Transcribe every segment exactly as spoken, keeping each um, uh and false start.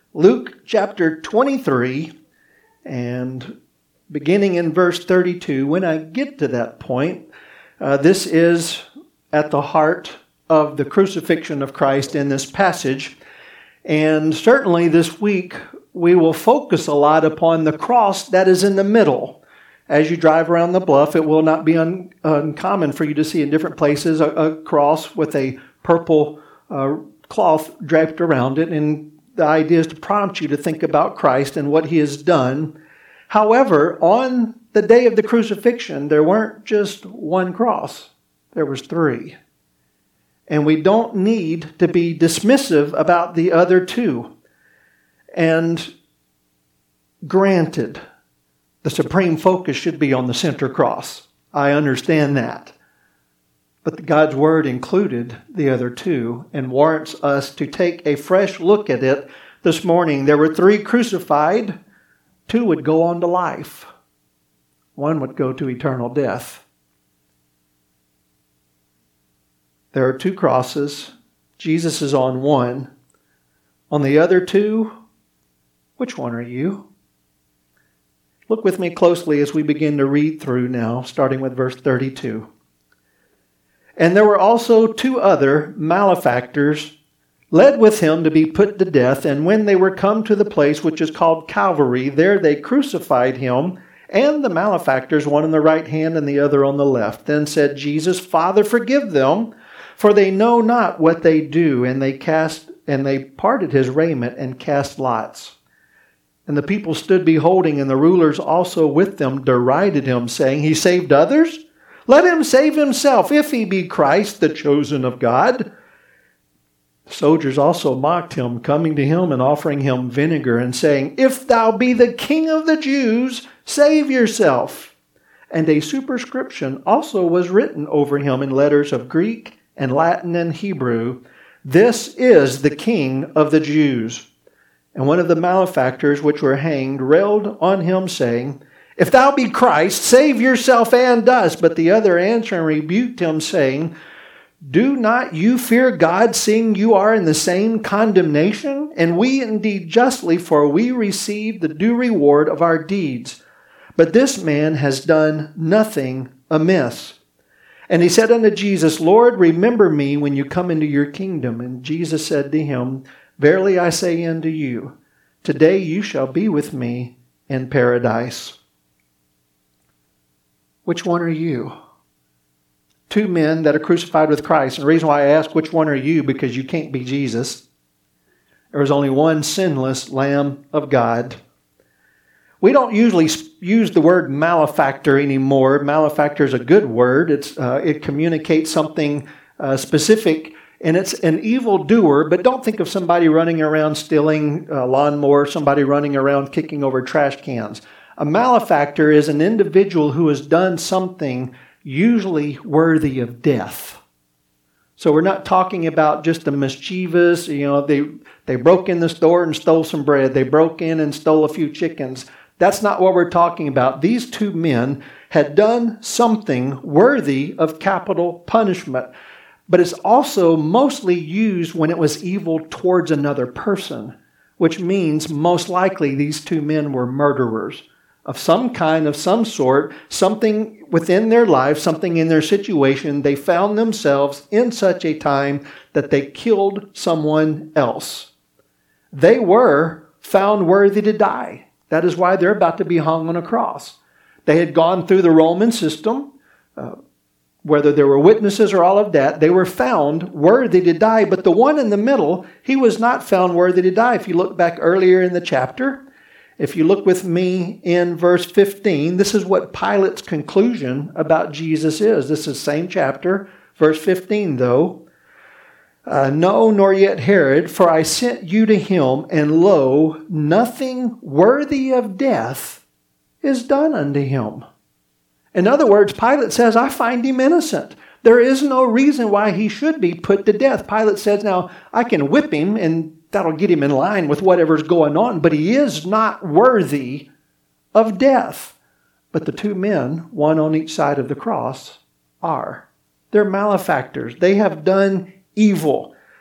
Luke chapter twenty-three, and beginning in verse thirty-two. When I get to that point, uh, this is at the heart of the crucifixion of Christ in this passage. And certainly this week, we will focus a lot upon the cross that is in the middle. As you drive around the bluff, it will not be un- uncommon for you to see in different places a, a cross with a purple uh, cloth draped around it. And the idea is to prompt you to think about Christ and what he has done. However, on the day of the crucifixion, there weren't just one cross. There was three. And we don't need to be dismissive about the other two. And granted, the supreme focus should be on the center cross. I understand that. But God's word included the other two and warrants us to take a fresh look at it this morning. There were three crucified. Two would go on to life. One would go to eternal death. There are two crosses. Jesus is on one. On the other two, which one are you? Look with me closely as we begin to read through now, starting with verse thirty-two. And there were also two other malefactors led with him to be put to death. And when they were come to the place which is called Calvary, there they crucified him and the malefactors, one on the right hand and the other on the left. Then said Jesus, Father, forgive them, for they know not what they do. And they cast and they parted his raiment and cast lots. And the people stood beholding, and the rulers also with them derided him, saying, He saved others? Let him save himself, if he be Christ, the chosen of God. The soldiers also mocked him, coming to him and offering him vinegar, and saying, If thou be the King of the Jews, save yourself. And a superscription also was written over him in letters of Greek and Latin and Hebrew, This is the King of the Jews. And one of the malefactors which were hanged railed on him, saying, If thou be Christ, save yourself and us. But the other answering rebuked him, saying, Do not you fear God, seeing you are in the same condemnation? And we indeed justly, for we receive the due reward of our deeds. But this man has done nothing amiss. And he said unto Jesus, Lord, remember me when you come into your kingdom. And Jesus said to him, Verily I say unto you, today you shall be with me in paradise. Which one are you? Two men that are crucified with Christ. And the reason why I ask which one are you, because you can't be Jesus. There is only one sinless Lamb of God. We don't usually use the word malefactor anymore. Malefactor is a good word. It's uh, it communicates something uh, specific. And it's an evildoer, but don't think of somebody running around stealing a lawnmower, somebody running around kicking over trash cans. A malefactor is an individual who has done something usually worthy of death. So we're not talking about just the mischievous, you know, they, they broke in the store and stole some bread. They broke in and stole a few chickens. That's not what we're talking about. These two men had done something worthy of capital punishment. But it's also mostly used when it was evil towards another person, which means most likely these two men were murderers of some kind, of some sort, something within their life, something in their situation. They found themselves in such a time that they killed someone else. They were found worthy to die. That is why they're about to be hung on a cross. They had gone through the Roman system, uh, whether there were witnesses or all of that, they were found worthy to die. But the one in the middle, he was not found worthy to die. If you look back earlier in the chapter, if you look with me in verse fifteen, this is what Pilate's conclusion about Jesus is. This is the same chapter, verse fifteen though. Uh, no, nor yet Herod, for I sent you to him, and lo, nothing worthy of death is done unto him. In other words, Pilate says, I find him innocent. There is no reason why he should be put to death. Pilate says, now, I can whip him and that'll get him in line with whatever's going on, but he is not worthy of death. But the two men, one on each side of the cross, are. They're malefactors. They have done evil.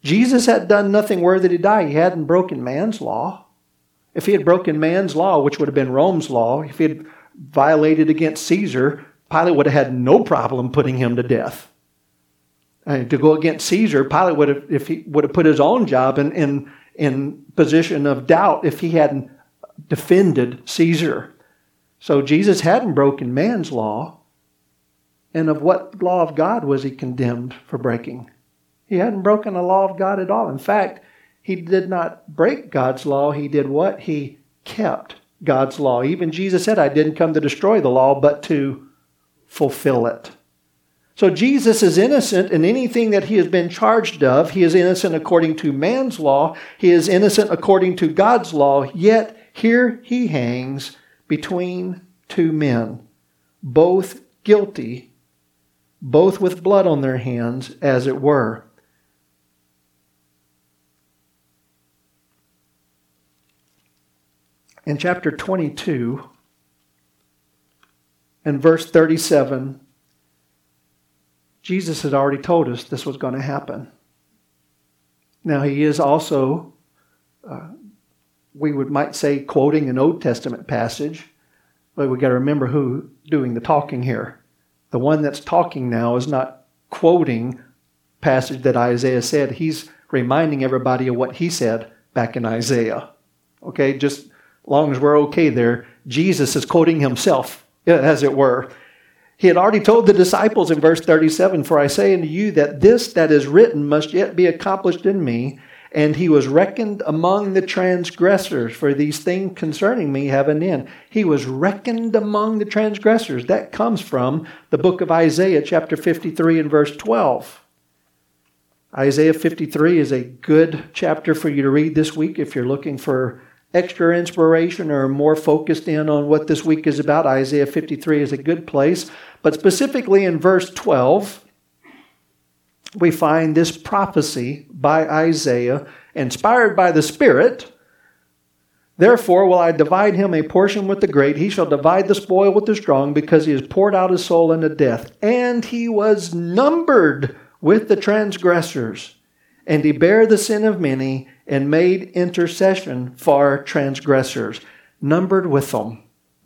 Jesus had done nothing worthy to die. He hadn't broken man's law. If he had broken man's law, which would have been Rome's law, if he had violated against Caesar, Pilate would have had no problem putting him to death. And to go against Caesar, Pilate would have, if he would have put his own job in, in, in position of doubt if he hadn't defended Caesar. So Jesus hadn't broken man's law. And of what law of God was he condemned for breaking? He hadn't broken the law of God at all. In fact, he did not break God's law. He did what? He kept God's law. Even Jesus said, I didn't come to destroy the law, but to fulfill it. So Jesus is innocent in anything that he has been charged of. He is innocent according to man's law. He is innocent according to God's law. Yet here he hangs between two men, both guilty, both with blood on their hands, as it were. In chapter twenty-two, and verse thirty-seven, Jesus had already told us this was going to happen. Now, he is also, uh, we would might say, quoting an Old Testament passage, but we've got to remember who's doing the talking here. The one that's talking now is not quoting passage that Isaiah said. He's reminding everybody of what he said back in Isaiah. Okay, just as long as we're okay there, Jesus is quoting himself, as it were. He had already told the disciples in verse thirty-seven, for I say unto you that this that is written must yet be accomplished in me. And he was reckoned among the transgressors, for these things concerning me have an end. He was reckoned among the transgressors. That comes from the book of Isaiah, chapter fifty-three and verse twelve. Isaiah fifty-three is a good chapter for you to read this week if you're looking for extra inspiration or more focused in on what this week is about. Isaiah fifty-three is a good place. But specifically in verse twelve, we find this prophecy by Isaiah, inspired by the Spirit. Therefore will I divide him a portion with the great. He shall divide the spoil with the strong, because he has poured out his soul unto death. And he was numbered with the transgressors. And he bare the sin of many, and made intercession for transgressors. Numbered with them.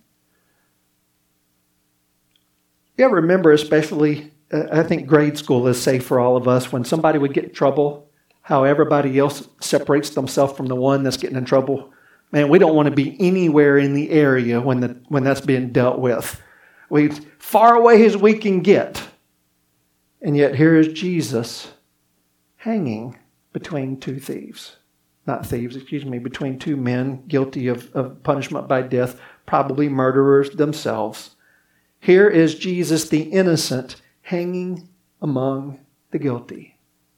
You ever remember, especially, uh, I think grade school is safe for all of us, when somebody would get in trouble, how everybody else separates themselves from the one that's getting in trouble? Man, we don't want to be anywhere in the area when the when that's being dealt with. We far away as we can get. And yet here is Jesus hanging between two thieves. Not thieves, excuse me, between two men guilty of, of punishment by death, probably murderers themselves. Here is Jesus the innocent hanging among the guilty.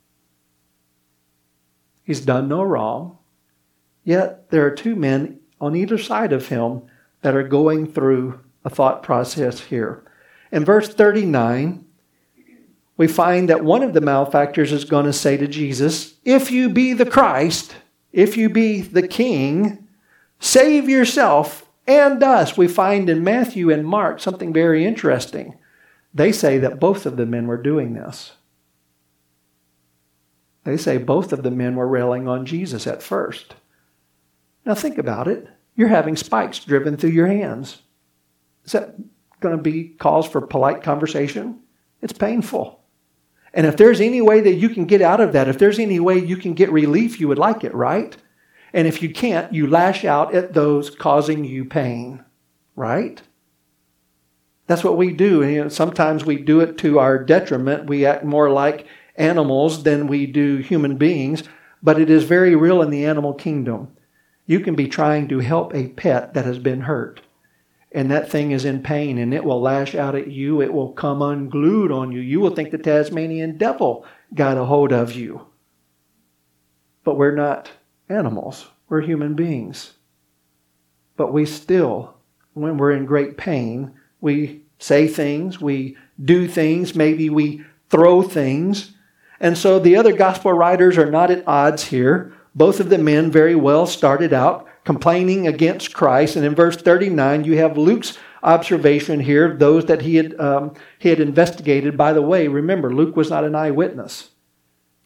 He's done no wrong, yet there are two men on either side of him that are going through a thought process here. In verse thirty-nine, we find that one of the malefactors is going to say to Jesus, if you be the Christ, if you be the King, save yourself and us. We find in Matthew and Mark something very interesting. They say that both of the men were doing this. They say both of the men were railing on Jesus at first. Now think about it. You're having spikes driven through your hands. Is that going to be cause for polite conversation? It's painful. And if there's any way that you can get out of that, if there's any way you can get relief, you would like it, right? And if you can't, you lash out at those causing you pain, right? That's what we do. And, you know, sometimes we do it to our detriment. We act more like animals than we do human beings, but it is very real in the animal kingdom. You can be trying to help a pet that has been hurt, and that thing is in pain, and it will lash out at you. It will come unglued on you. You will think the Tasmanian devil got a hold of you. But we're not animals. We're human beings. But we still, when we're in great pain, we say things, we do things, maybe we throw things. And so the other gospel writers are not at odds here. Both of the men very well started out complaining against Christ. And in verse thirty-nine, you have Luke's observation here, those that he had um, he had investigated. By the way, remember, Luke was not an eyewitness.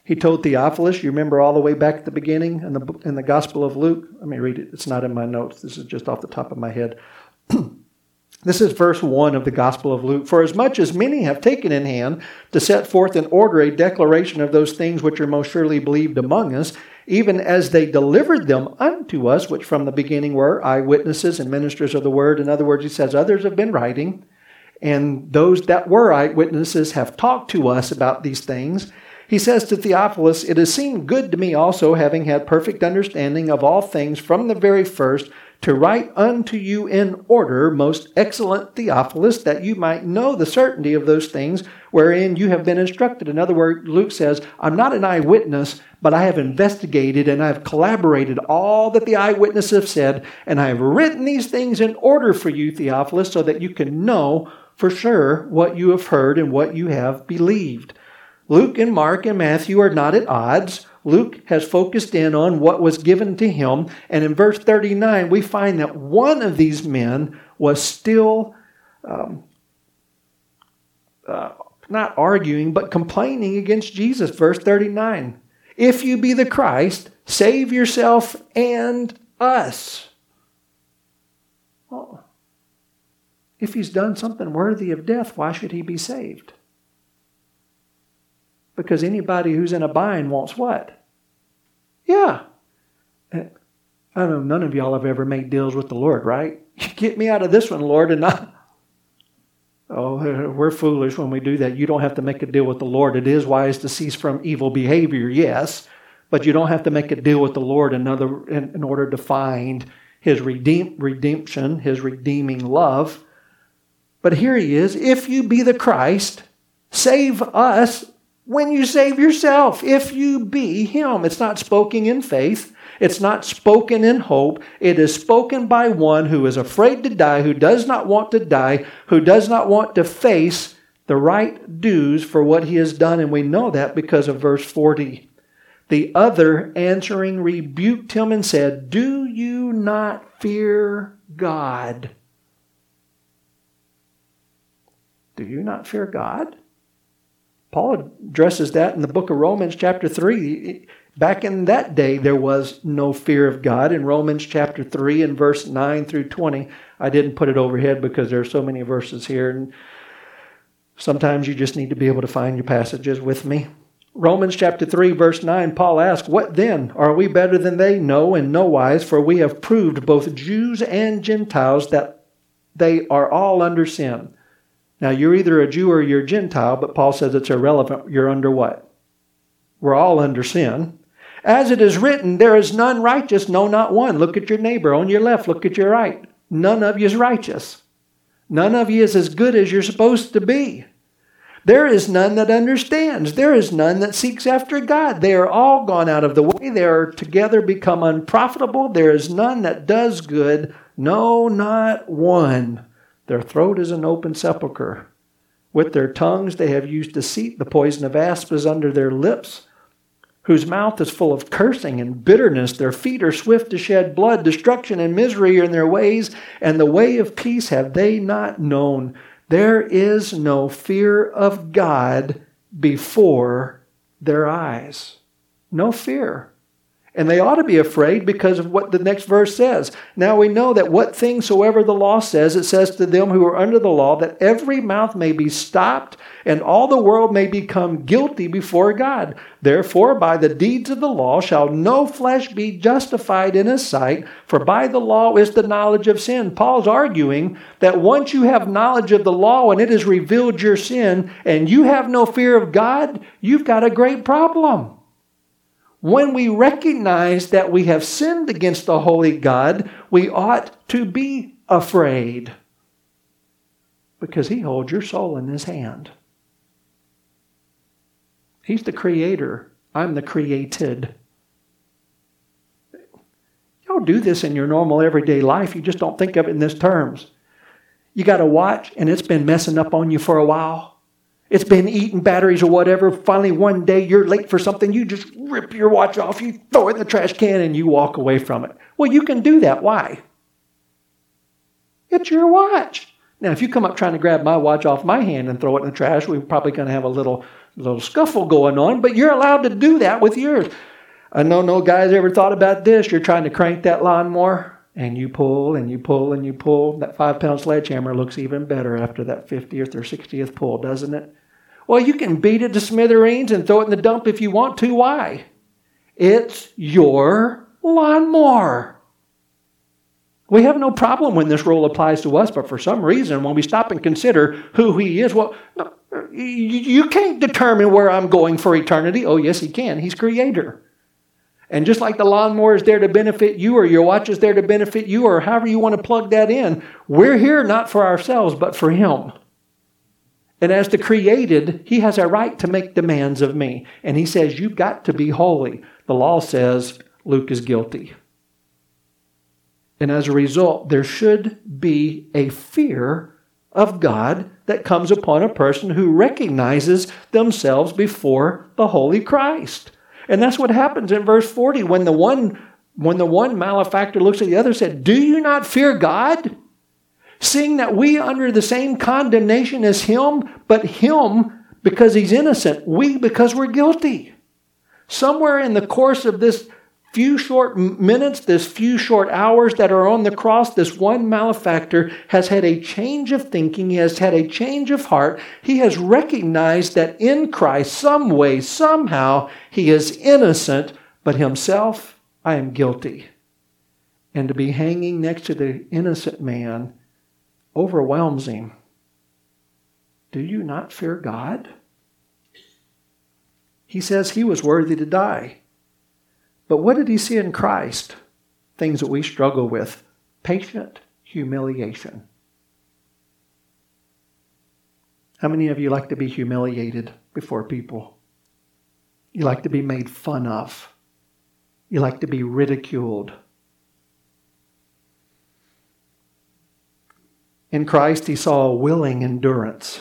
He told Theophilus, you remember all the way back at the beginning in the, in the Gospel of Luke? Let me read it. It's not in my notes. This is just off the top of my head. This is verse one of the Gospel of Luke. For as much as many have taken in hand to set forth in order a declaration of those things which are most surely believed among us, even as they delivered them unto us, which from the beginning were eyewitnesses and ministers of the word. In other words, he says, others have been writing, and those that were eyewitnesses have talked to us about these things. He says to Theophilus, it has seemed good to me also, having had perfect understanding of all things from the very first, to write unto you in order, most excellent Theophilus, that you might know the certainty of those things wherein you have been instructed. In other words, Luke says, I'm not an eyewitness, but I have investigated and I have collaborated all that the eyewitnesses have said, and I have written these things in order for you, Theophilus, so that you can know for sure what you have heard and what you have believed. Luke and Mark and Matthew are not at odds. Luke has focused in on what was given to him. And in verse thirty-nine, we find that one of these men was still um, uh, not arguing, but complaining against Jesus. Verse thirty-nine, if you be the Christ, save yourself and us. Well, if he's done something worthy of death, why should he be saved? Because anybody who's in a bind wants what? Yeah. I don't know, none of y'all have ever made deals with the Lord, right? Get me out of this one, Lord, and not... Oh, we're foolish when we do that. You don't have to make a deal with the Lord. It is wise to cease from evil behavior, yes, but you don't have to make a deal with the Lord in, other, in, in order to find His redeem, redemption, His redeeming love. But here He is. If you be the Christ, save us when you save yourself, if you be Him. It's not spoken in faith. It's not spoken in hope. It is spoken by one who is afraid to die, who does not want to die, who does not want to face the right dues for what he has done. And we know that because of verse forty. The other answering rebuked him and said, do you not fear God? Do you not fear God? Paul addresses that in the book of Romans chapter three. Back in that day, there was no fear of God. In Romans chapter three and verse nine through twenty, I didn't put it overhead because there are so many verses here. And sometimes you just need to be able to find your passages with me. Romans chapter three, verse nine, Paul asks, what then? Are we better than they? No, in no wise, for we have proved both Jews and Gentiles that they are all under sin. Now, you're either a Jew or you're a Gentile, but Paul says it's irrelevant. You're under what? We're all under sin. As it is written, there is none righteous, no, not one. Look at your neighbor. On your left, look at your right. None of you is righteous. None of you is as good as you're supposed to be. There is none that understands. There is none that seeks after God. They are all gone out of the way. They are together become unprofitable. There is none that does good. No, not one. Their throat is an open sepulchre. With their tongues they have used deceit. The poison of asps is under their lips, whose mouth is full of cursing and bitterness. Their feet are swift to shed blood. Destruction and misery are in their ways, and the way of peace have they not known. There is no fear of God before their eyes. No fear. And they ought to be afraid because of what the next verse says. Now we know that what things soever the law says, it says to them who are under the law, that every mouth may be stopped and all the world may become guilty before God. Therefore, by the deeds of the law shall no flesh be justified in His sight, for by the law is the knowledge of sin. Paul's arguing that once you have knowledge of the law and it has revealed your sin and you have no fear of God, you've got a great problem. When we recognize that we have sinned against the holy God, we ought to be afraid because He holds your soul in His hand. He's the creator. I'm the created. Y'all do this in your normal everyday life. You just don't think of it in these terms. You got a watch and it's been messing up on you for a while. It's been eating batteries or whatever. Finally, one day you're late for something. You just rip your watch off. You throw it in the trash can and you walk away from it. Well, you can do that. Why? It's your watch. Now, if you come up trying to grab my watch off my hand and throw it in the trash, we're probably going to have a little, little scuffle going on, but you're allowed to do that with yours. I know no guy's ever thought about this. You're trying to crank that lawnmower, and you pull and you pull and you pull. That five-pound sledgehammer looks even better after that fiftieth or sixtieth pull, doesn't it? Well, you can beat it to smithereens and throw it in the dump if you want to. Why? It's your lawnmower. We have no problem when this rule applies to us, but for some reason, when we stop and consider who he is, well, no, you can't determine where I'm going for eternity. Oh, yes, he can. He's creator. And just like the lawnmower is there to benefit you, or your watch is there to benefit you, or however you want to plug that in, we're here not for ourselves, but for him. And as the created, he has a right to make demands of me. And he says, you've got to be holy. The law says Luke is guilty. And as a result, there should be a fear of God that comes upon a person who recognizes themselves before the Holy Christ. And that's what happens in verse forty when the one, when the one malefactor looks at the other and said, do you not fear God? Seeing that we are under the same condemnation as him, but him because he's innocent, we because we're guilty. Somewhere in the course of this few short minutes, this few short hours that are on the cross, this one malefactor has had a change of thinking. He has had a change of heart. He has recognized that in Christ, some way, somehow, he is innocent, but himself, I am guilty. And to be hanging next to the innocent man overwhelms him. Do you not fear God? He says he was worthy to die. But what did he see in Christ? Things that we struggle with. Patient humiliation. How many of you like to be humiliated before people? You like to be made fun of. You like to be ridiculed. In Christ, he saw a willing endurance.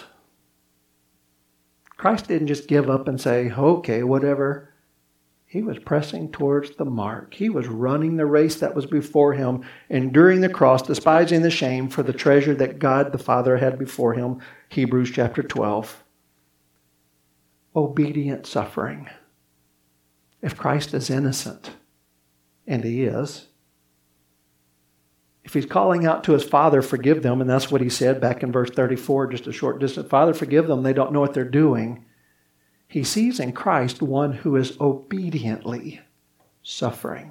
Christ didn't just give up and say, okay, whatever. He was pressing towards the mark. He was running the race that was before him, enduring the cross, despising the shame for the treasure that God the Father had before him. Hebrews chapter twelve. Obedient suffering. If Christ is innocent, and he is, if he's calling out to his Father, forgive them, and that's what he said back in verse thirty-four, just a short distance, Father, forgive them, they don't know what they're doing. He sees in Christ one who is obediently suffering.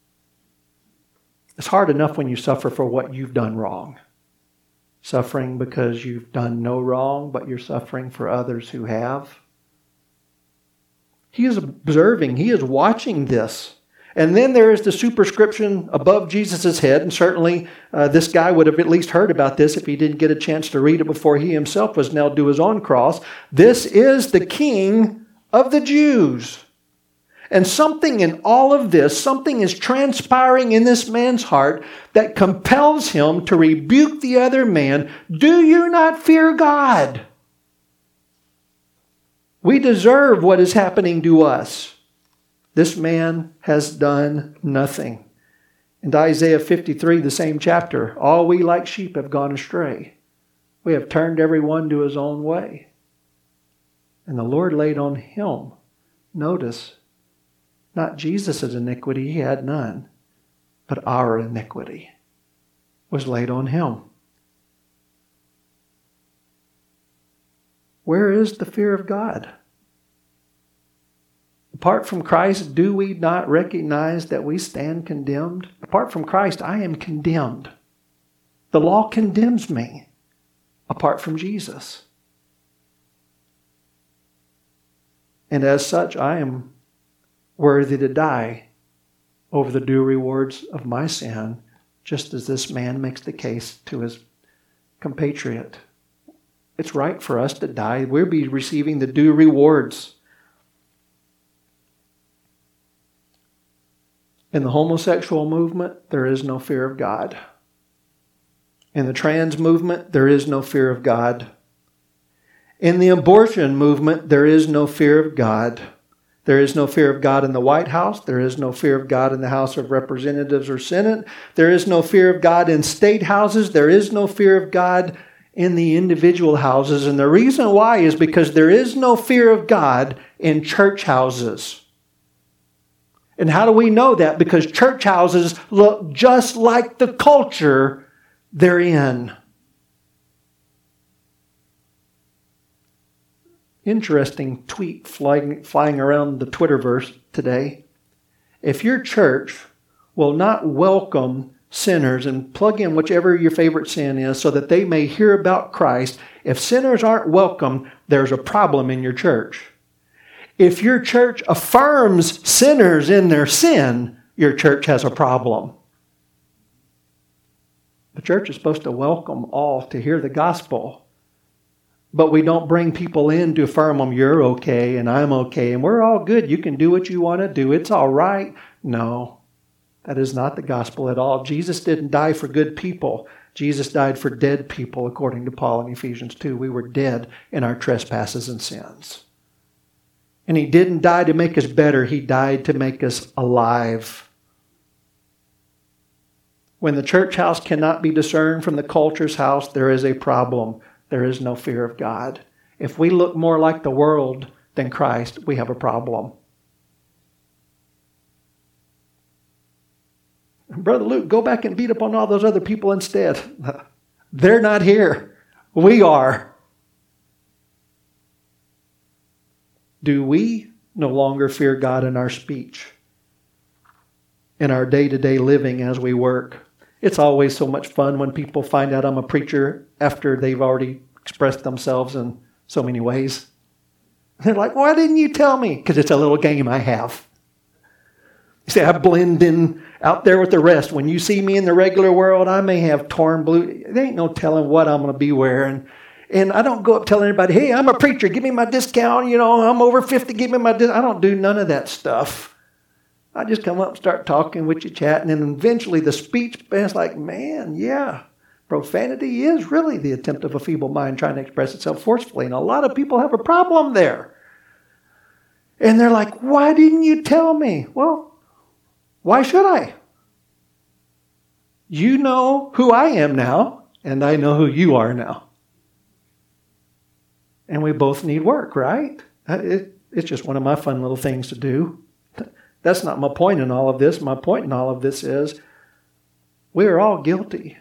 It's hard enough when you suffer for what you've done wrong. Suffering because you've done no wrong, but you're suffering for others who have. He is observing, he is watching this. And then there is the superscription above Jesus' head, and certainly uh, this guy would have at least heard about this if he didn't get a chance to read it before he himself was nailed to his own cross. This is the King of the Jews. And something in all of this, something is transpiring in this man's heart that compels him to rebuke the other man. Do you not fear God? We deserve what is happening to us. This man has done nothing. In Isaiah fifty-three, the same chapter, all we like sheep have gone astray. We have turned every one to his own way. And the Lord laid on him, notice, not Jesus' iniquity, he had none, but our iniquity was laid on him. Where is the fear of God? Apart from Christ, do we not recognize that we stand condemned? Apart from Christ, I am condemned. The law condemns me apart from Jesus. And as such, I am worthy to die over the due rewards of my sin, just as this man makes the case to his compatriot. It's right for us to die. We'll be receiving the due rewards. In the homosexual movement, there is no fear of God. In the trans movement, there is no fear of God. In the abortion movement, there is no fear of God. There is no fear of God in the White House. There is no fear of God in the House of Representatives or Senate. There is no fear of God in state houses. There is no fear of God in the individual houses. And the reason why is because there is no fear of God in church houses. And how do we know that? Because church houses look just like the culture they're in. Interesting tweet flying, flying around the Twitterverse today. If your church will not welcome sinners and plug in whichever your favorite sin is so that they may hear about Christ, if sinners aren't welcome, there's a problem in your church. If your church affirms sinners in their sin, your church has a problem. The church is supposed to welcome all to hear the gospel. But we don't bring people in to affirm them, you're okay and I'm okay and we're all good. You can do what you want to do. It's all right. No, that is not the gospel at all. Jesus didn't die for good people. Jesus died for dead people, according to Paul in Ephesians two. We were dead in our trespasses and sins. And he didn't die to make us better. He died to make us alive. When the church house cannot be discerned from the culture's house, there is a problem. There is no fear of God. If we look more like the world than Christ, we have a problem. Brother Luke, go back and beat up on all those other people instead. They're not here. We are. Do we no longer fear God in our speech, in our day-to-day living as we work? It's always so much fun when people find out I'm a preacher after they've already expressed themselves in so many ways. They're like, why didn't you tell me? Because it's a little game I have. You see, I blend in out there with the rest. When you see me in the regular world, I may have torn blue. There ain't no telling what I'm going to be wearing. And I don't go up telling everybody, hey, I'm a preacher, give me my discount. You know, I'm over fifty, give me my discount. I don't do none of that stuff. I just come up and start talking with you, chatting, and eventually the speech is like, man, yeah, profanity is really the attempt of a feeble mind trying to express itself forcefully. And a lot of people have a problem there. And they're like, why didn't you tell me? Well, why should I? You know who I am now, and I know who you are now. And we both need work, right? It, it's just one of my fun little things to do. That's not my point in all of this. My point in all of this is we are all guilty.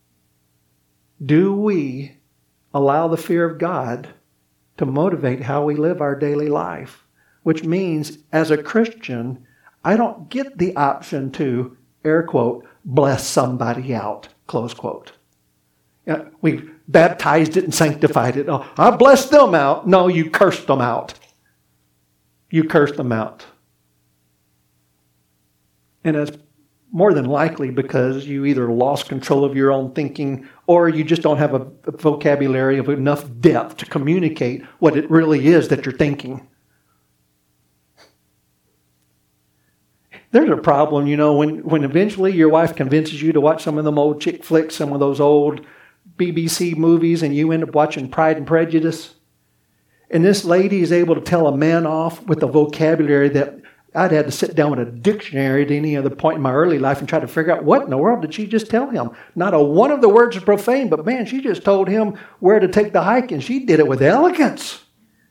Do we allow the fear of God to motivate how we live our daily life? Which means, as a Christian, I don't get the option to, air quote, bless somebody out, close quote. You know, we've baptized it and sanctified it. Oh, I blessed them out. No, you cursed them out. You cursed them out. And it's more than likely because you either lost control of your own thinking or you just don't have a vocabulary of enough depth to communicate what it really is that you're thinking. There's a problem, you know, when, when eventually your wife convinces you to watch some of them old chick flicks, some of those old B B C movies, and you end up watching Pride and Prejudice. And this lady is able to tell a man off with a vocabulary that I'd had to sit down with a dictionary at any other point in my early life and try to figure out what in the world did she just tell him. Not a one of the words is profane, but man, she just told him where to take the hike, and she did it with elegance.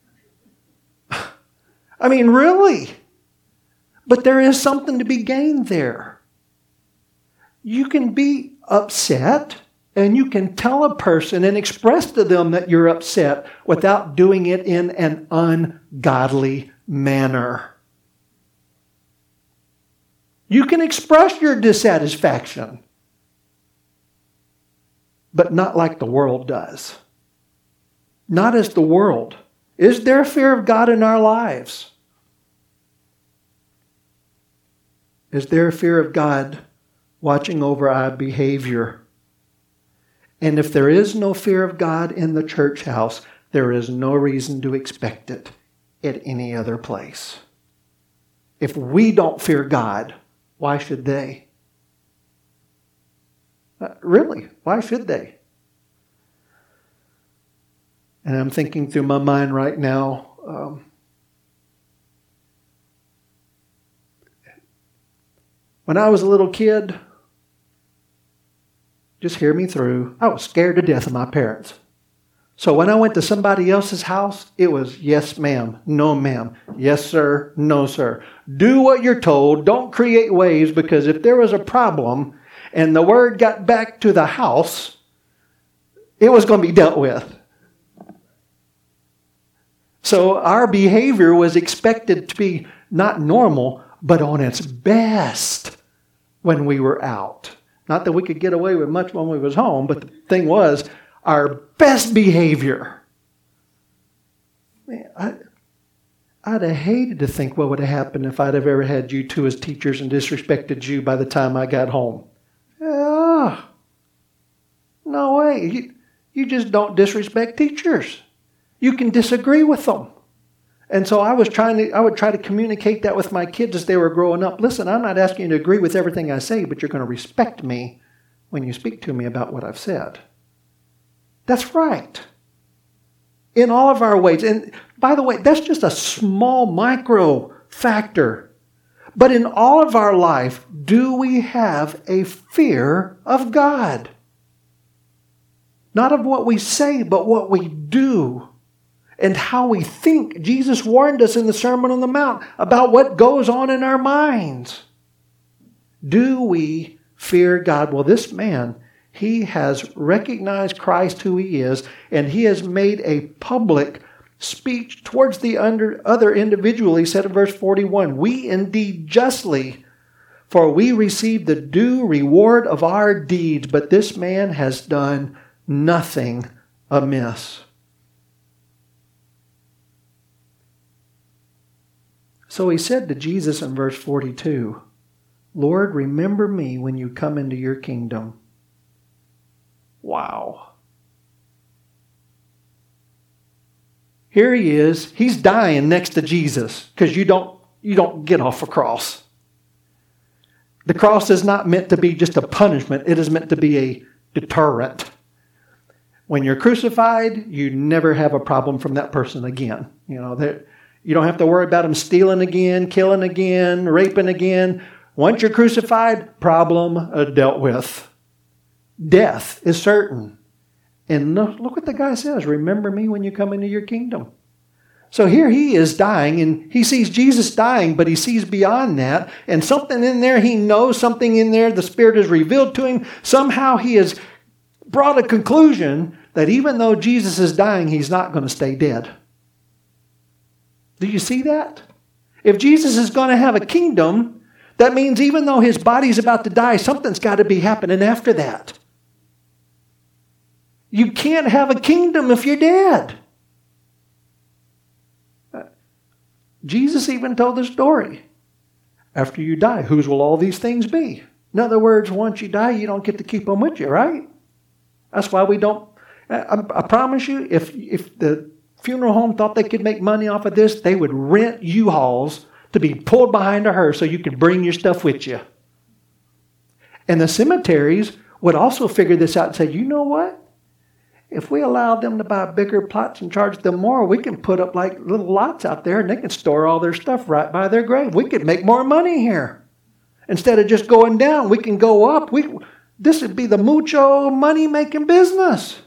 I mean, really? But there is something to be gained there. You can be upset, and you can tell a person and express to them that you're upset without doing it in an ungodly manner. You can express your dissatisfaction, but not like the world does. Not as the world. Is there fear of God in our lives? Is there a fear of God watching over our behavior? And if there is no fear of God in the church house, there is no reason to expect it at any other place. If we don't fear God, why should they? Uh, really, why should they? And I'm thinking through my mind right now, um, when I was a little kid, just hear me through, I was scared to death of my parents. So when I went to somebody else's house, it was yes, ma'am, no, ma'am, yes, sir, no, sir. Do what you're told. Don't create waves, because if there was a problem and the word got back to the house, it was going to be dealt with. So our behavior was expected to be not normal, but on its best when we were out. Not that we could get away with much when we was home, but the thing was, our best behavior. Man, I, I'd have hated to think what would have happened if I'd have ever had you two as teachers and disrespected you by the time I got home. Ah, no way. You, you just don't disrespect teachers. You can disagree with them. And so I was trying to, I would try to communicate that with my kids as they were growing up. Listen, I'm not asking you to agree with everything I say, but you're going to respect me when you speak to me about what I've said. That's right. In all of our ways. And by the way, that's just a small micro factor. But in all of our life, do we have a fear of God? Not of what we say, but what we do and how we think. Jesus warned us in the Sermon on the Mount about what goes on in our minds. Do we fear God? Well, this man, he has recognized Christ who he is, and he has made a public speech towards the under, other individual. He said in verse forty-one, we indeed justly, for we receive the due reward of our deeds, but this man has done nothing amiss. So he said to Jesus in verse forty-two, Lord, remember me when you come into your kingdom. Wow. Here he is. He's dying next to Jesus because you don't, you don't get off a cross. The cross is not meant to be just a punishment. It is meant to be a deterrent. When you're crucified, you never have a problem from that person again. You know, you don't have to worry about them stealing again, killing again, raping again. Once you're crucified, problem uh, dealt with. Death is certain. And look what the guy says. Remember me when you come into your kingdom. So here he is dying, and he sees Jesus dying, but he sees beyond that. And something in there, he knows something in there. The Spirit is revealed to him. Somehow he has brought a conclusion that even though Jesus is dying, he's not going to stay dead. Do you see that? If Jesus is going to have a kingdom, that means even though his body's about to die, something's got to be happening after that. You can't have a kingdom if you're dead. Jesus even told the story. After you die, whose will all these things be? In other words, once you die, you don't get to keep them with you, right? That's why we don't. I, I promise you, if, if the funeral home thought they could make money off of this, they would rent U-Hauls to be pulled behind a hearse so you could bring your stuff with you. And the cemeteries would also figure this out and say, you know what? If we allow them to buy bigger plots and charge them more, we can put up like little lots out there and they can store all their stuff right by their grave. We could make more money here. Instead of just going down, we can go up. We, this would be the mucho money-making business.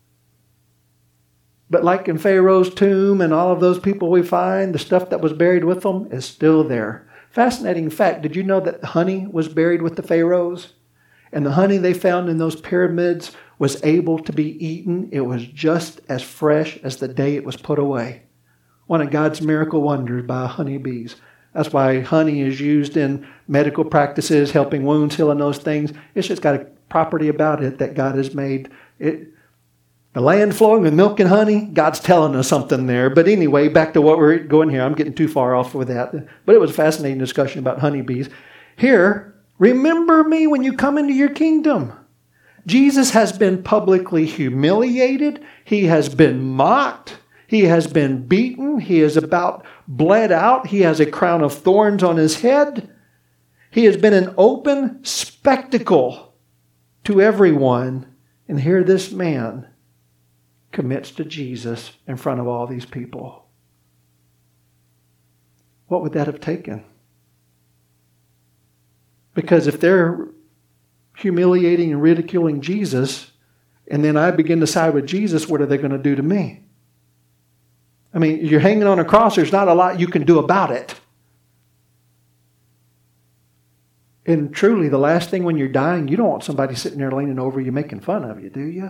But like in Pharaoh's tomb and all of those people we find, the stuff that was buried with them is still there. Fascinating fact, did you know that honey was buried with the pharaohs? And the honey they found in those pyramids was able to be eaten. It was just as fresh as the day it was put away. One of God's miracle wonders by honeybees. That's why honey is used in medical practices, helping wounds, healing those things. It's just got a property about it that God has made. It, the land flowing with milk and honey, God's telling us something there. But anyway, back to what we're going here. I'm getting too far off with that. But it was a fascinating discussion about honeybees. Here, remember me when you come into your kingdom. Jesus has been publicly humiliated. He has been mocked. He has been beaten. He is about bled out. He has a crown of thorns on his head. He has been an open spectacle to everyone. And here this man commits to Jesus in front of all these people. What would that have taken? Because if they're humiliating and ridiculing Jesus, and then I begin to side with Jesus, what are they going to do to me? I mean, you're hanging on a cross. There's not a lot you can do about it. And truly, the last thing when you're dying, you don't want somebody sitting there leaning over you making fun of you, do you?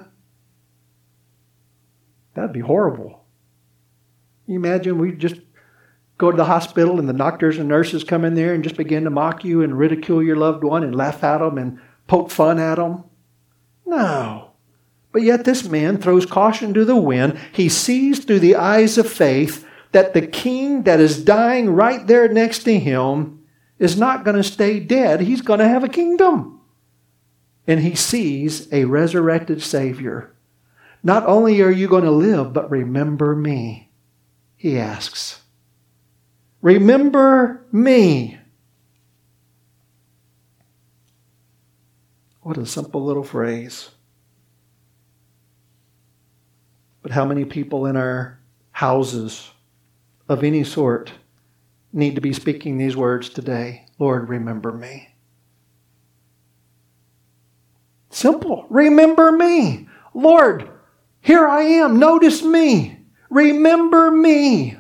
That'd be horrible. You imagine we just go to the hospital and the doctors and nurses come in there and just begin to mock you and ridicule your loved one and laugh at them and poke fun at them? No. But yet this man throws caution to the wind. He sees through the eyes of faith that the king that is dying right there next to him is not going to stay dead. He's going to have a kingdom. And he sees a resurrected Savior. Not only are you going to live, but remember me, he asks. Remember me. What a simple little phrase. But how many people in our houses of any sort need to be speaking these words today? Lord, remember me. Simple. Remember me. Lord, here I am. Notice me. Remember me.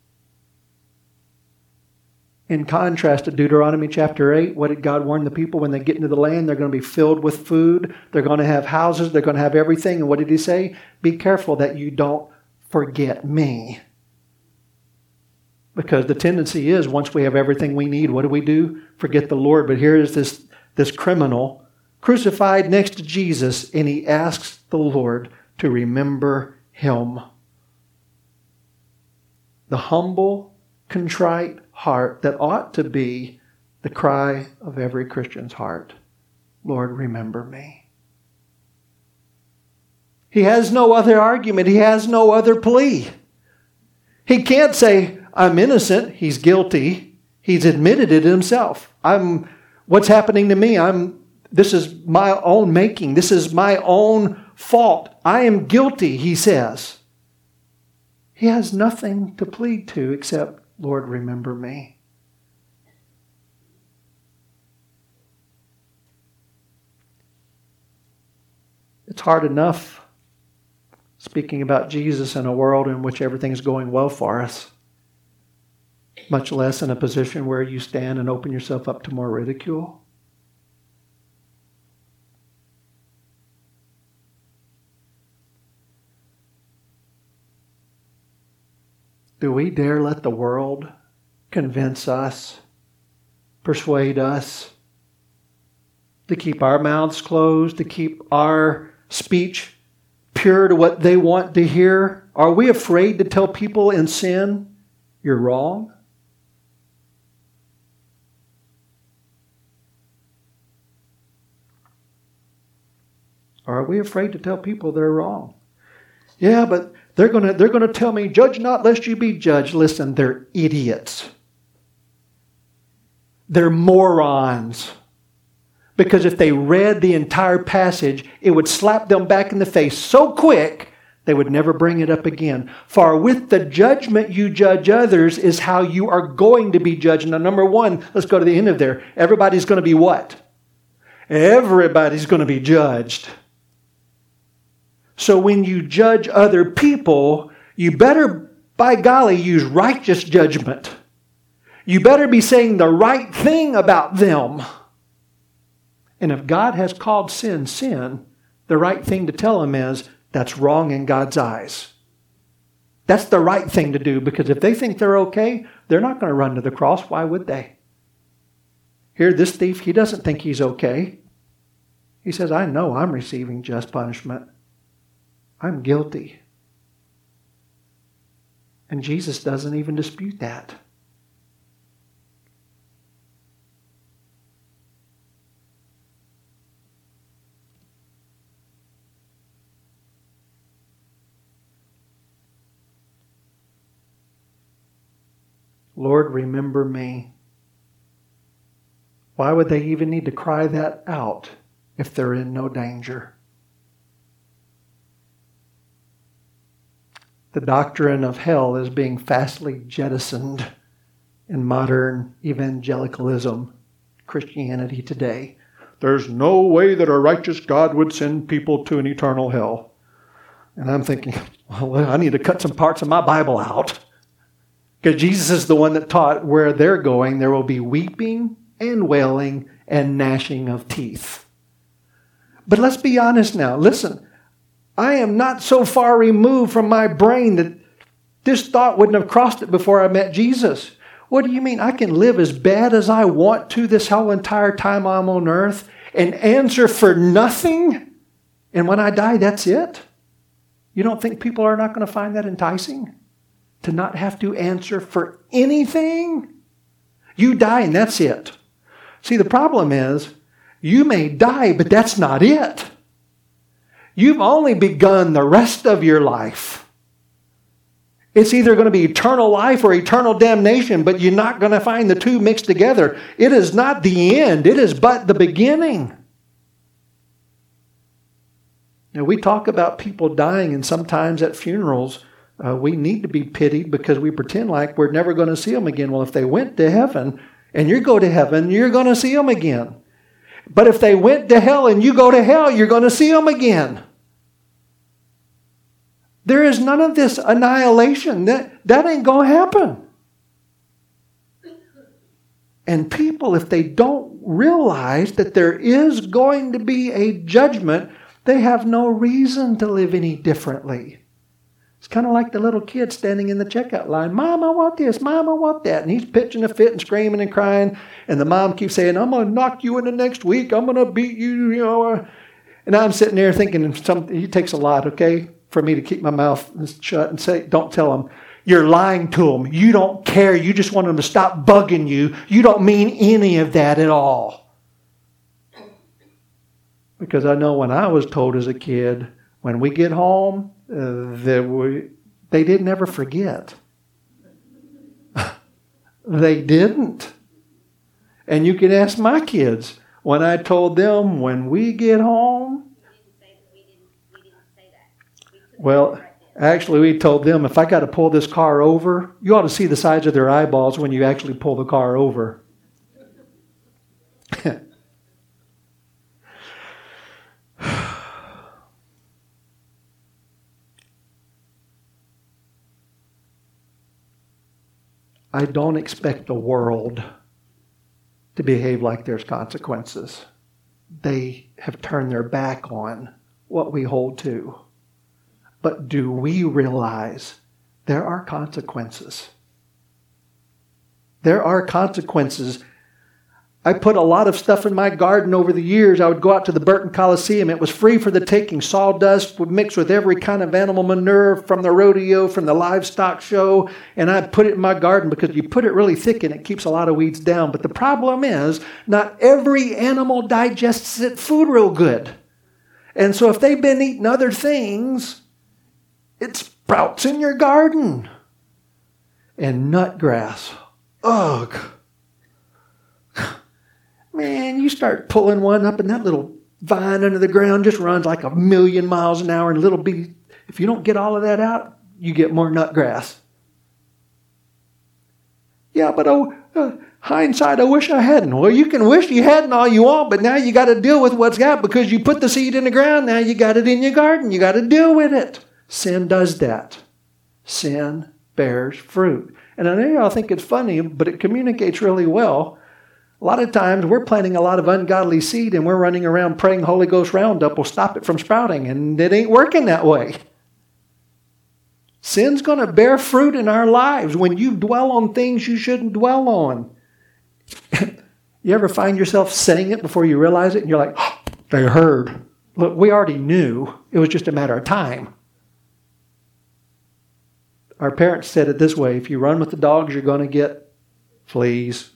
In contrast to Deuteronomy chapter eight, what did God warn the people? When they get into the land, they're going to be filled with food. They're going to have houses. They're going to have everything. And what did he say? Be careful that you don't forget me. Because the tendency is, once we have everything we need, what do we do? Forget the Lord. But here is this, this criminal crucified next to Jesus, and he asks the Lord to remember him. The humble, contrite heart that ought to be the cry of every Christian's heart. Lord, remember me. He has no other argument. He has no other plea. He can't say, I'm innocent. He's guilty. He's admitted it himself. I'm, what's happening to me? I'm, this is my own making. This is my own fault. I am guilty, he says. He has nothing to plead to except, Lord, remember me. It's hard enough speaking about Jesus in a world in which everything's going well for us, much less in a position where you stand and open yourself up to more ridicule. Do we dare let the world convince us, persuade us to keep our mouths closed, to keep our speech pure to what they want to hear? Are we afraid to tell people in sin, you're wrong? Or are we afraid to tell people they're wrong? Yeah, but they're going to they're going to tell me, judge not lest you be judged. Listen, they're idiots. They're morons. Because if they read the entire passage, it would slap them back in the face so quick, they would never bring it up again. For with the judgment you judge others is how you are going to be judged. Now, number one, let's go to the end of there. Everybody's going to be what? Everybody's going to be judged. So when you judge other people, you better, by golly, use righteous judgment. You better be saying the right thing about them. And if God has called sin, sin, the right thing to tell them is, that's wrong in God's eyes. That's the right thing to do, because if they think they're okay, they're not going to run to the cross. Why would they? Here, this thief, he doesn't think he's okay. He says, I know I'm receiving just punishment. I'm guilty. And Jesus doesn't even dispute that. Lord, remember me. Why would they even need to cry that out if they're in no danger? The doctrine of hell is being fastly jettisoned in modern evangelicalism, Christianity today. there's no way that a righteous God would send people to an eternal hell. And I'm thinking, well, I need to cut some parts of my Bible out. Because Jesus is the one that taught where they're going, there will be weeping and wailing and gnashing of teeth. But let's be honest now. Listen, I am not so far removed from my brain that this thought wouldn't have crossed it before I met Jesus. What do you mean? I can live as bad as I want to this whole entire time I'm on earth and answer for nothing? And when I die, that's it? You don't think people are not going to find that enticing? To not have to answer for anything? You die and that's it. See, the problem is, you may die, but that's not it. You've only begun the rest of your life. It's either going to be eternal life or eternal damnation, but you're not going to find the two mixed together. It is not the end. It is but the beginning. Now, we talk about people dying, and sometimes at funerals, uh, we need to be pitied because we pretend like we're never going to see them again. Well, if they went to heaven and you go to heaven, you're going to see them again. But if they went to hell and you go to hell, you're going to see them again. There is none of this annihilation. That, that ain't going to happen. And people, if they don't realize that there is going to be a judgment, they have no reason to live any differently. It's kind of like the little kid standing in the checkout line. Mom, I want this. Mom, I want that. And he's pitching a fit and screaming and crying. And the mom keeps saying, I'm going to knock you in the next week. I'm going to beat you. You know. And I'm sitting there thinking, some, it takes a lot, okay, for me to keep my mouth shut and say, don't tell them. You're lying to them. You don't care. You just want them to stop bugging you. You don't mean any of that at all. Because I know when I was told as a kid, when we get home, uh, that we, they didn't ever forget. They didn't. And you can ask my kids, when I told them, when we get home, we didn't, we didn't say that. We well, actually we told them, if I got to pull this car over, you ought to see the sides of their eyeballs when you actually pull the car over. I don't expect the world to behave like there's consequences. They have turned their back on what we hold to. But do we realize there are consequences? There are consequences. I put a lot of stuff in my garden over the years. I would go out to the Burton Coliseum. It was free for the taking. Sawdust would mix with every kind of animal manure from the rodeo, from the livestock show. And I'd put it in my garden because you put it really thick and it keeps a lot of weeds down. But the problem is, not every animal digests its food real good. And so if they've been eating other things, it sprouts in your garden. And nutgrass. Ugh. Man, you start pulling one up and that little vine under the ground just runs like a million miles an hour and little bitty. If you don't get all of that out, you get more nutgrass. Yeah, but oh, uh, hindsight, I wish I hadn't. Well, you can wish you hadn't all you want, but now you got to deal with what's got because you put the seed in the ground. Now you got it in your garden. You got to deal with it. Sin does that. Sin bears fruit. And I know y'all think it's funny, but it communicates really well. A lot of times we're planting a lot of ungodly seed and we're running around praying Holy Ghost Roundup will stop it from sprouting, and it ain't working that way. Sin's going to bear fruit in our lives when you dwell on things you shouldn't dwell on. You ever find yourself saying it before you realize it and you're like, oh, they heard. Look, we already knew. It was just a matter of time. Our parents said it this way, if you run with the dogs, you're going to get fleas.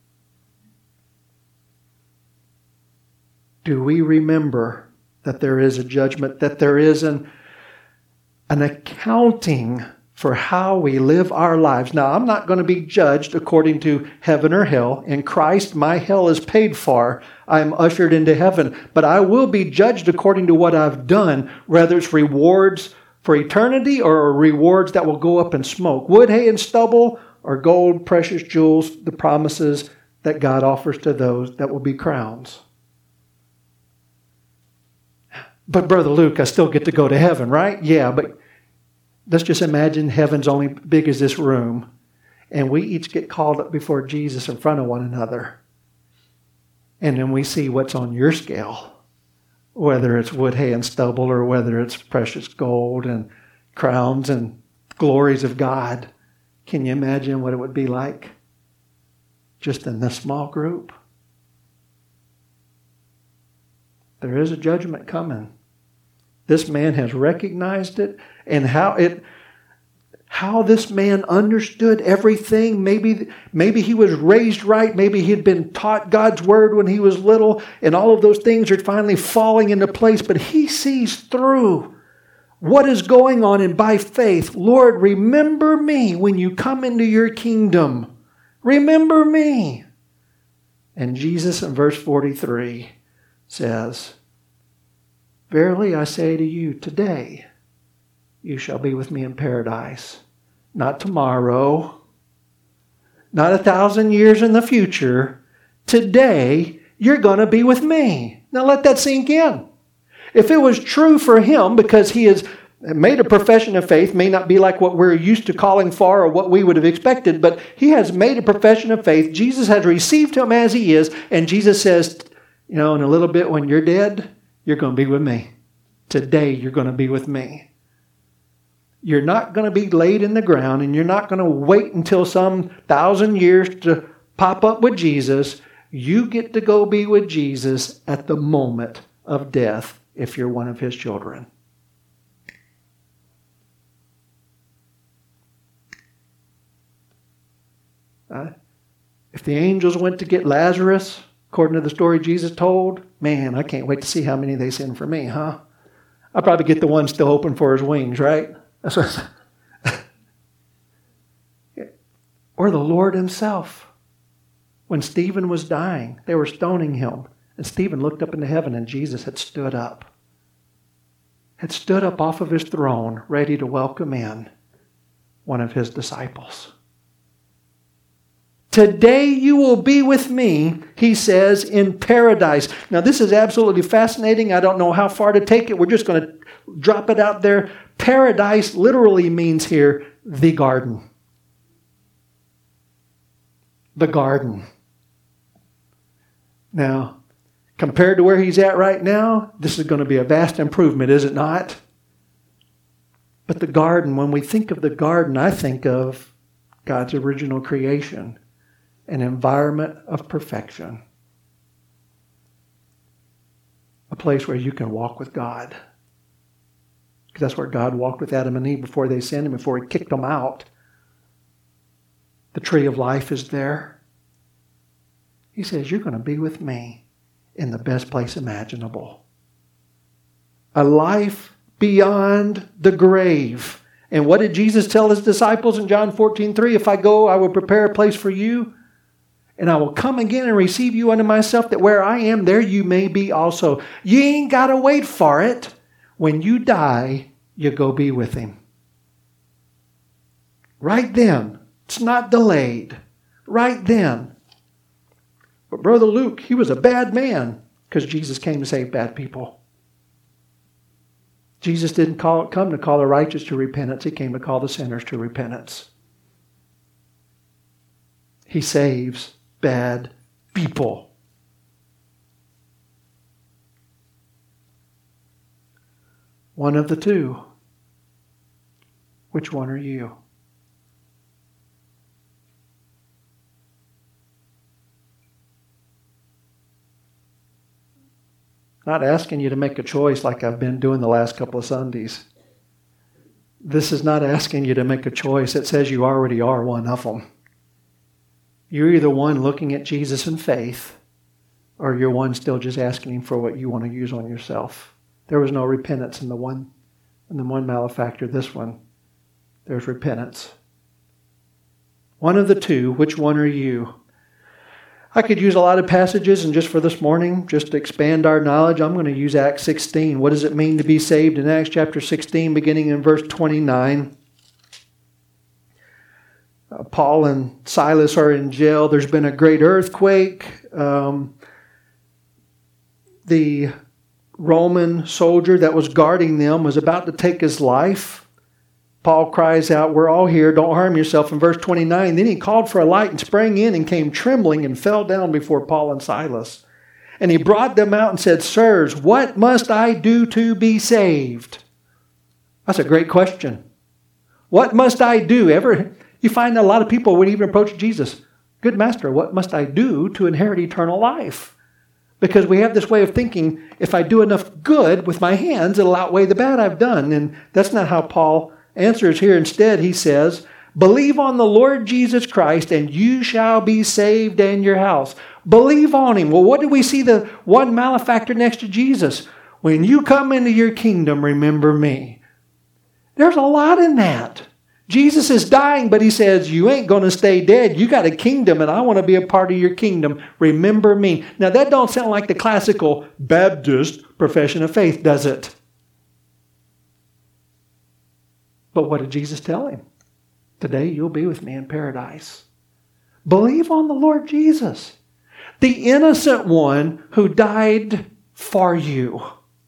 Do we remember that there is a judgment, that there is an, an accounting for how we live our lives? Now, I'm not going to be judged according to heaven or hell. In Christ, my hell is paid for. I'm ushered into heaven. But I will be judged according to what I've done, whether it's rewards for eternity or rewards that will go up in smoke. Wood, hay, and stubble, or gold, precious jewels, the promises that God offers to those that will be crowns. But Brother Luke, I still get to go to heaven, right? Yeah, but let's just imagine heaven's only big as this room. And we each get called up before Jesus in front of one another. And then we see what's on your scale. Whether it's wood, hay, and stubble, or whether it's precious gold and crowns and glories of God. Can you imagine what it would be like just in this small group? There is a judgment coming. This man has recognized it, and how it, how this man understood everything. Maybe, maybe he was raised right. Maybe he had been taught God's word when he was little, and all of those things are finally falling into place. But he sees through what is going on, and by faith, Lord, remember me when you come into your kingdom. Remember me. And Jesus in verse forty-three says, verily I say to you, today you shall be with me in paradise. Not tomorrow, not a thousand years in the future. Today you're going to be with me. Now let that sink in. If it was true for him, because he has made a profession of faith, may not be like what we're used to calling for or what we would have expected, but he has made a profession of faith. Jesus has received him as he is, and Jesus says, you know, in a little bit when you're dead, you're going to be with me. Today you're going to be with me. You're not going to be laid in the ground, and you're not going to wait until some thousand years to pop up with Jesus. You get to go be with Jesus at the moment of death if you're one of his children. Uh, if the angels went to get Lazarus, according to the story Jesus told, man, I can't wait to see how many they send for me, huh? I'll probably get the one still open for his wings, right? That's what or the Lord himself. When Stephen was dying, they were stoning him. And Stephen looked up into heaven, and Jesus had stood up. Had stood up off of his throne, ready to welcome in one of his disciples. Today you will be with me, he says, in paradise. Now this is absolutely fascinating. I don't know how far to take it. We're just going to drop it out there. Paradise literally means here the garden. The garden. Now, compared to where he's at right now, this is going to be a vast improvement, is it not? But the garden, when we think of the garden, I think of God's original creation. An environment of perfection. A place where you can walk with God. Because that's where God walked with Adam and Eve before they sinned and before he kicked them out. The tree of life is there. He says, you're going to be with me in the best place imaginable. A life beyond the grave. And what did Jesus tell his disciples in John fourteen three? If I go, I will prepare a place for you. And I will come again and receive you unto myself, that where I am, there you may be also. You ain't got to wait for it. When you die, you go be with him. Right then. It's not delayed. Right then. But Brother Luke, he was a bad man because Jesus came to save bad people. Jesus didn't call, come to call the righteous to repentance. He came to call the sinners to repentance. He saves bad people. One of the two. Which one are you? Not asking you to make a choice like I've been doing the last couple of Sundays. This is not asking you to make a choice. It says you already are one of them. You're either one looking at Jesus in faith, or you're one still just asking him for what you want to use on yourself. There was no repentance in the one, in the one malefactor. This one, there's repentance. One of the two, which one are you? I could use a lot of passages, and just for this morning, just to expand our knowledge, I'm going to use Acts sixteen. What does it mean to be saved in Acts chapter sixteen, beginning in verse twenty-nine? Uh, Paul and Silas are in jail. There's been a great earthquake. Um, the Roman soldier that was guarding them was about to take his life. Paul cries out, "We're all here, don't harm yourself," in verse twenty-nine. Then he called for a light and sprang in and came trembling and fell down before Paul and Silas. And he brought them out and said, "Sirs, what must I do to be saved?" That's a great question. What must I do? Ever, you find that a lot of people would even approach Jesus. "Good master, what must I do to inherit eternal life?" Because we have this way of thinking, if I do enough good with my hands, it'll outweigh the bad I've done. And that's not how Paul answers here. Instead, he says, "Believe on the Lord Jesus Christ, and you shall be saved and your house." Believe on him. Well, what do we see the one malefactor next to Jesus? "When you come into your kingdom, remember me." There's a lot in that. Jesus is dying, but he says, you ain't going to stay dead. You got a kingdom, and I want to be a part of your kingdom. Remember me. Now, that don't sound like the classical Baptist profession of faith, does it? But what did Jesus tell him? Today you'll be with me in paradise. Believe on the Lord Jesus, the innocent one who died for you.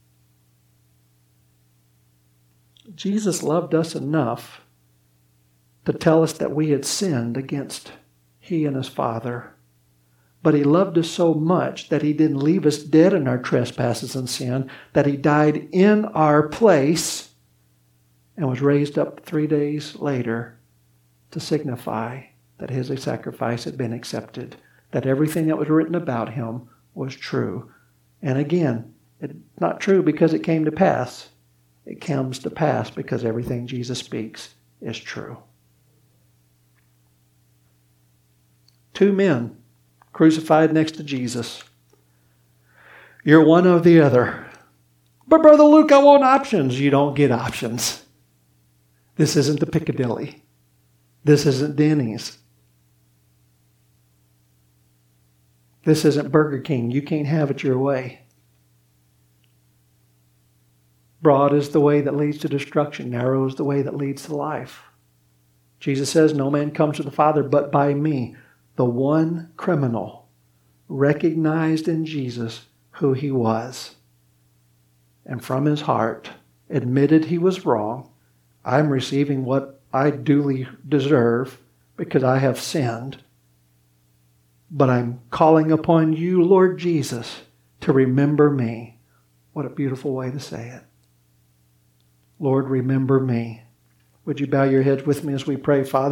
Jesus loved us enough to tell us that we had sinned against he and his Father. But he loved us so much that he didn't leave us dead in our trespasses and sin, that he died in our place and was raised up three days later to signify that his sacrifice had been accepted, that everything that was written about him was true. And again, it's not true because it came to pass. It comes to pass because everything Jesus speaks is true. Two men crucified next to Jesus. You're one or the other. "But Brother Luke, I want options." You don't get options. This isn't the Piccadilly. This isn't Denny's. This isn't Burger King. You can't have it your way. Broad is the way that leads to destruction. Narrow is the way that leads to life. Jesus says, "No man comes to the Father but by me." The one criminal recognized in Jesus who he was, and from his heart admitted he was wrong. I'm receiving what I duly deserve because I have sinned. But I'm calling upon you, Lord Jesus, to remember me. What a beautiful way to say it. Lord, remember me. Would you bow your heads with me as we pray, Father?